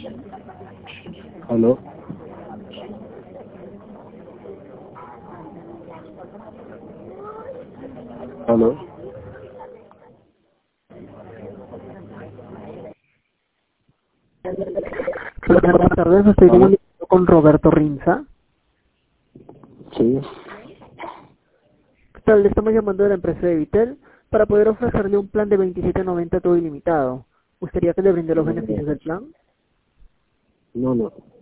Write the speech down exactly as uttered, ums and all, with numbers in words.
¿Aló? ¿Aló? Buenas tardes, estoy ¿Aló? comunicando con Roberto Rinza. Sí. ¿Qué tal? Le estamos llamando de la empresa de Vitel para poder ofrecerle un plan de veintisiete noventa todo ilimitado. ¿Gustaría que le brinde los No, no, beneficios del plan? no. no.